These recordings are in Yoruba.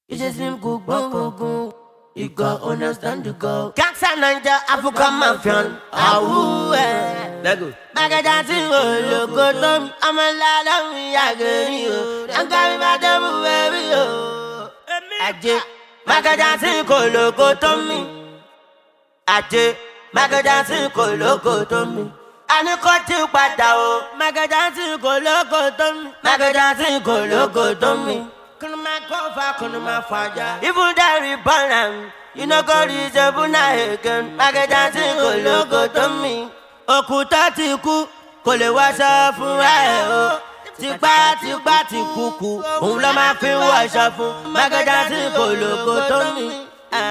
You just slim go. You got understand the go. Gangsta Ninja, African Mafia. Ahoo, let go. Maga dancing, loco, Tom. I'm a lad, I'm coming back to baby. Aje, Maga dancing, loco, Tommy. Aje, Maga dancing, loco, Tommy. Ani koti pada o, Maga dancing, loco, Tommy. Maga dancing, loco, Tommy. Kunuma kofa, kunuma faja. Even that reborn, you know God is a buna again. Maga dancing, loco, Tommy. Okuta ti ku, kò lè wáṣọ fún ẹ o. Tipá ti kúkú, òun ló máa fi wáṣọ fún. Maga dancing, loco, Tommy.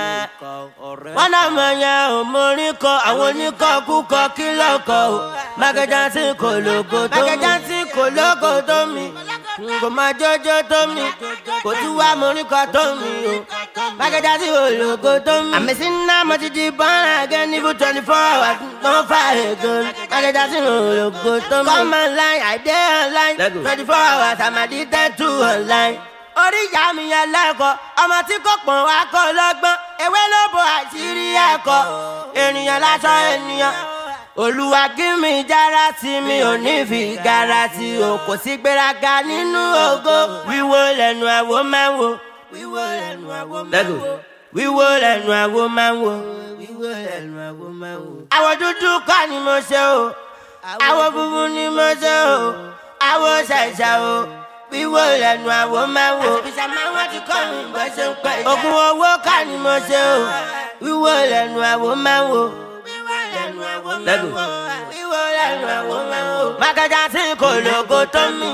Wọ́n náà mọ̀ yẹn ò mọ orin kọ, àwọn oníkọ̀ọ́kúkọ kí lọ́kọ̀ o. Maga dancing, loco, Tommy. Maga dancing, loco, Tommy. Kò máa jójó Tommy, kò tún wá mọ orin kọ Tommy o. Maga dancing, loco, Tommy. Àmì sí náà mo ti di born again, even 24 hours don't fire again. Maga dancing, loco, Tommy. Come online, I dey online, 24 hours I'm addicted to online. Orí ìyá mi yẹn lẹ́kọ̀ọ́, ọmọ tí kò pọ̀n wá kọ́ lọ́gbọ́n, ewé ló bo àṣírí ẹ̀kọ́, ènìyàn lásán ènìyàn. Olúwa kí mi jára sí mi ò ní fi gara sí o, kò sí gbéraga nínú ògo. Wíwo lẹ́nu àwo máa ń wo, wíwo lẹ́nu àwo máa ń wo, wíwo lẹ́nu àwo máa ń wo, wíwo lẹ́nu àwo máa ń wo. Àwọ̀ dúdú kọ́ ni mo ṣe o, àwọ̀ funfun ni mo ṣe o, àwọ̀ ṣẹ̀ṣẹ̀ o. Wíwo lẹ́nu àwo máa ń wo. Àbíṣà máa wọ́n ti kọ́ mi bó ṣe ń pẹ́ ìjà. Ògùn owó ká ni mo ṣe o. Wíwo lẹ́nu àwo máa ń wo. Wíwo lẹ́nu àwo máa ń wo. Wíwo lẹ́nu àwo máa ń wo. Maga dancing, loco, Tommy.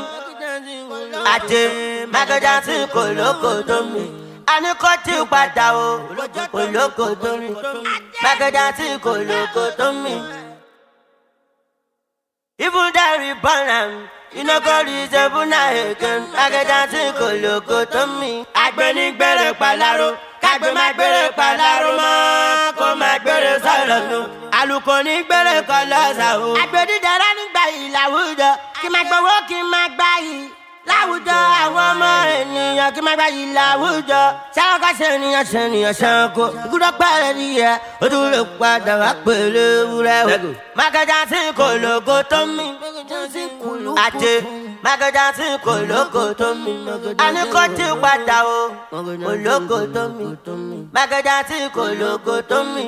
Àjẹ Maga dancing, loco, Tommy. Ani koti pada o. Loco, Tommy. Maga dancing, loco, Tommy. Even that reborn, you know God is a buna again. Maga dancing, loco, Tommy. Agbeni gbere palaro, kagbe ma gbere palaro mo, ko ma gbere sọ̀rọ̀ nu. Àlùkò ní gbere kọlọsà o. Agbedi dara nígbà yìí láwùjọ, kí má gbowó kí má gbà yìí. Láwùjọ àwọn ọmọ ènìyàn kí má gbà yìí láwùjọ. Ṣáwọ́ká ṣènìyàn ṣanko. Ìkúdọ̀ pẹ̀lẹ́ nìyẹn, ó tún lè padà wá pẹ̀lú ewúrẹ́ o. Maga dancing, loco, Tommy. Àjẹ Maga dancing, loco, Tommy. Ani koti pada o, loco, Tommy. Maga dancing, loco, Tommy.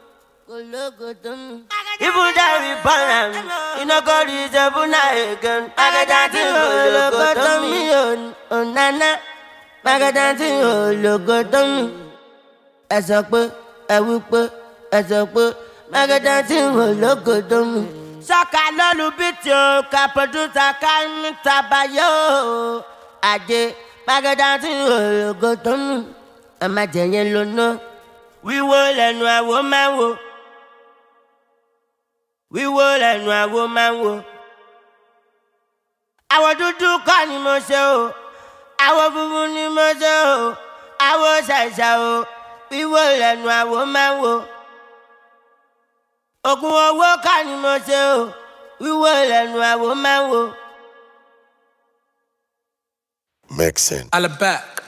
Even that reborn, you know God is a buna again. Maga dancing, loco, Tommy. Oh nana, Maga dancing, loco, Tommy. Ẹ sọ pé, ẹ wí pé, ẹ sọ pé, Maga dancing, loco, Tommy. Sọ́ka lọ́lu bíìtì o, ká pọ̀dúsà ká ń tabayó o. Àjẹ Maga dancing, loco, Tommy. Ẹ má jẹ yẹn lóná. Wíwo lẹ́nu àwo máa ń wo. Wíwo lẹ́nu àwo máa ń wo. Àwọ̀ dúdú kọ́ ni mo ṣe o, àwọ̀ funfun ni mo ṣe o, àwọ̀ ṣàṣà o. Wíwo lẹ́nu àwo máa ń wo. Ògùn owó kọ́ ni mo ṣe o, wíwo lẹ́nu àwo máa ń wo. Makes sense. All back.